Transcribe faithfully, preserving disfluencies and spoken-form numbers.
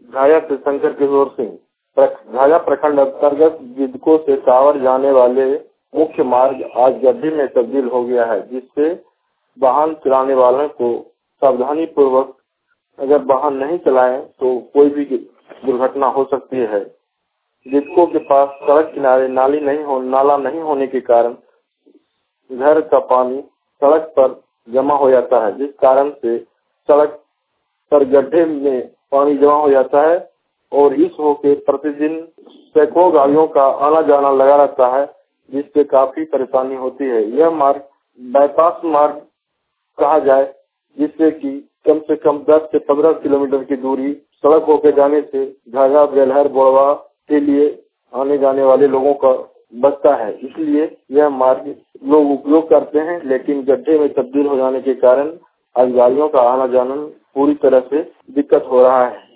झाझा से शंकर किशोर सिंह। झाझा प्रखंड अंतर्गत जिदको से टावर जाने वाले मुख्य मार्ग आज गड्ढे में तब्दील हो गया है, जिससे वाहन चलाने वालों को सावधानी पूर्वक अगर वाहन नहीं चलाएं तो कोई भी दुर्घटना हो सकती है। जिदको के पास सड़क किनारे नाली नहीं हो नाला नहीं होने के कारण घर का पानी सड़क पर जमा हो जाता है, जिस कारण से सड़क पर गड्ढे में पानी जमा हो जाता है और इस हो के प्रतिदिन सैकड़ों गाड़ियों का आना जाना लगा रहता है, जिससे काफी परेशानी होती है। यह मार्ग बाईपास मार्ग कहा जाए, जिससे कि कम से कम दस से पंद्रह किलोमीटर की दूरी सड़क होकर जाने से झाझा बेलहर बोड़वा के लिए आने जाने वाले लोगों का बचता है। इसलिए यह मार्ग लोग उपयोग करते हैं, लेकिन गड्ढे में तब्दील हो जाने के कारण आज गाड़ियों का आना जाना पूरी तरह से दिक्कत हो रहा है।